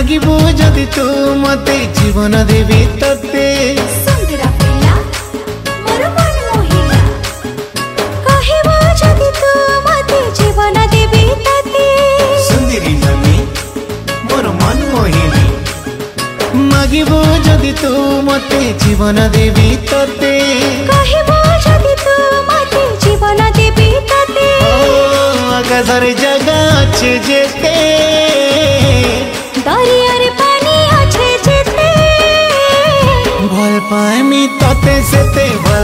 मागिबो जदि तू मते जीवन देवी तते सुंदरा पिला मोर मन मोहिला कहिबो जदि तू मते जीवन देवी तते सुंदरी नमी मोर मन मोहिनी मागिबो जदि तू मते जीवन देवी तते कहिबो जदि तू मते जीवन देवी तते आकाशर जगह अच्छे जेते दरियार पानी अच्छे जेते भल पाएमी तते सेते